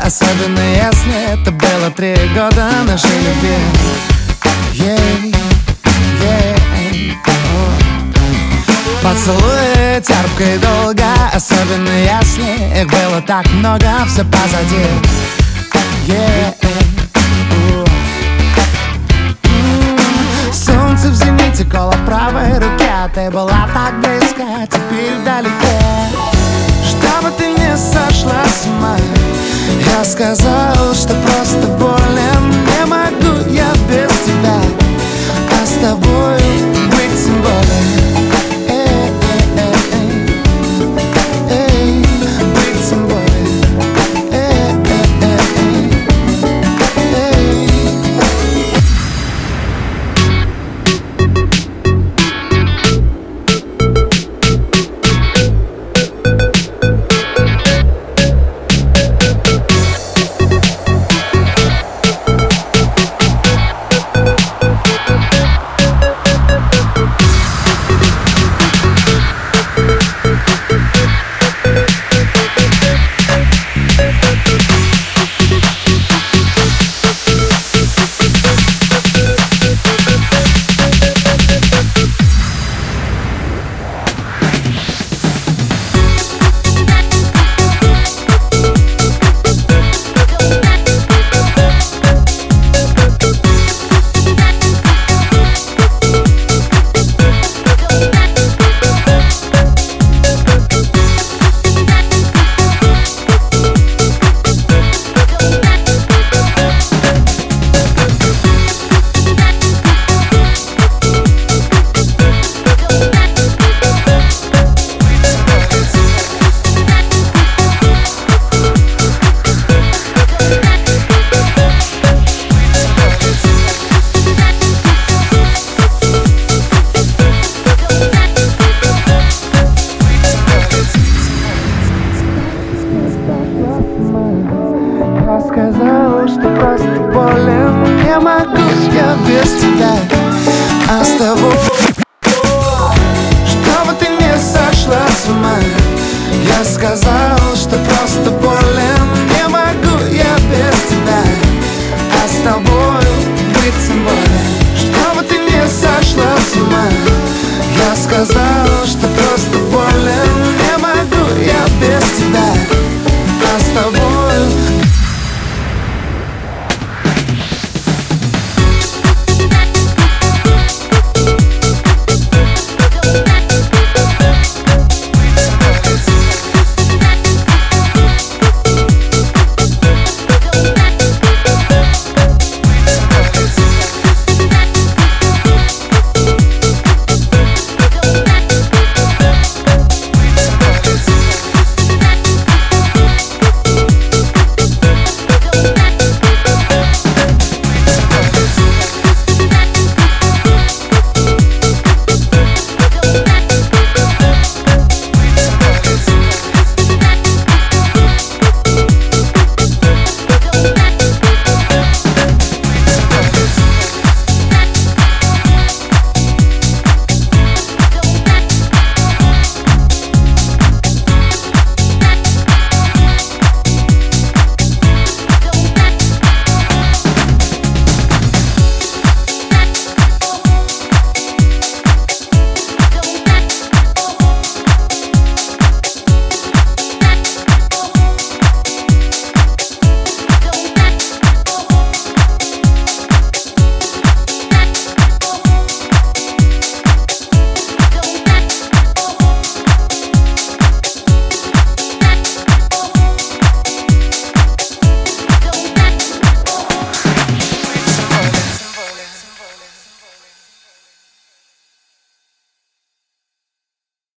особенно если это было 3 года нашей любви. Поцелуи терпко и долго, особенно если их было так много, все позади. Солнце в зените, кола в правой руке, ты была так близко, теперь вдалеке. Чтобы ты не сошла с ума, я сказал, что просто болен. Не могу я без тебя, а с тобой быть тем более. Быть тем более. Я сказал, что просто болен. Не могу я без тебя, а с тобой. Чтобы ты не сошла с ума, я сказал, что просто болен. Не могу я без тебя, а с тобой быть тем более. Чтобы ты не сошла с ума, я сказал, что просто болен.